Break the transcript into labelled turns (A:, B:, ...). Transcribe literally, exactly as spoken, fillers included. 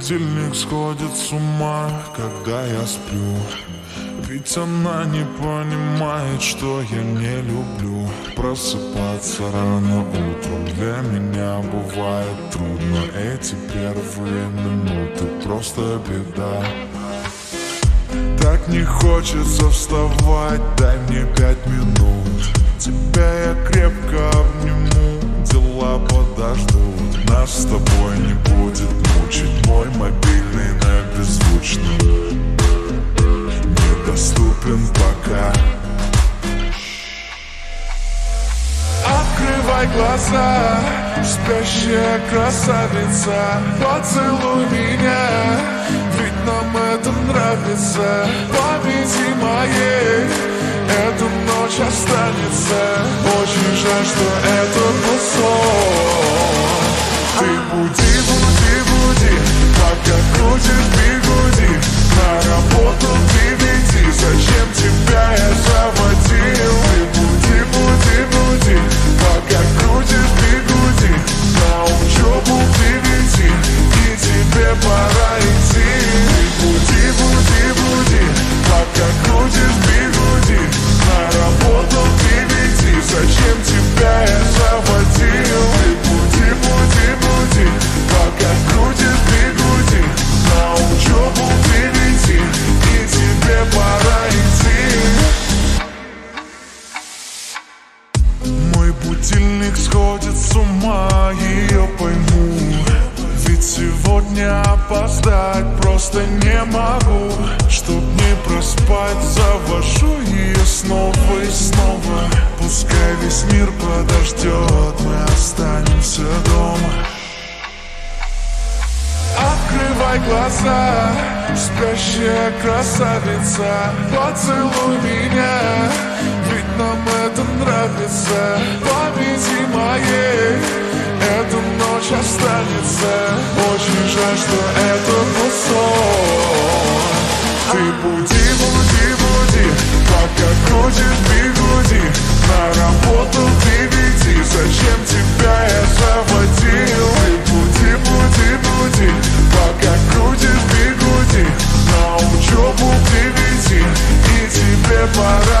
A: будильник сходит с ума, когда я сплю. Ведь она не понимает, что я не люблю просыпаться рано утром. Для меня бывает трудно, эти первые минуты просто беда. Так не хочется вставать, дай мне пять минут. Тебя я крепко обниму, дела подождут. Нас с тобой не будет мучить мой мобильный на беззвучном, недоступен пока. Открывай глаза, спящая красавица, поцелуй меня, ведь нам это нравится. В памяти моей эта ночь останется. Очень жаль, что это был сон. Ты буди, буди, буди, пока крутишь бигуди. На работу ты веди, зачем тебя я заводил? Ты буди, буди, буди, пока крутишь бигуди. На учебу ты веди, и тебе пора идти. Ты буди, буди, буди, пока крутишь бигуди. На работу ты веди, зачем тебя я заводил? Ты буди, буди, буди, пока крутишь бигуди. На учебу ты веди, и тебе пора идти. Мой будильник сходит с ума, ее пойму. Ведь сегодня опоздать просто не могу. Чтоб не проспать, завожу ее снова и снова. Пускай весь мир подождет, мы останемся дома. Открывай глаза, спящая красавица, поцелуй меня, ведь нам это нравится. В памяти моей эта ночь останется. Очень жаль, что это был сон. Ты буди, буди, буди, пока крутишь бигуди. На работу ты веди, зачем тебя я заводил? Ты буди, буди, буди, пока крутишь бигуди. На учебу ты веди, и тебе пора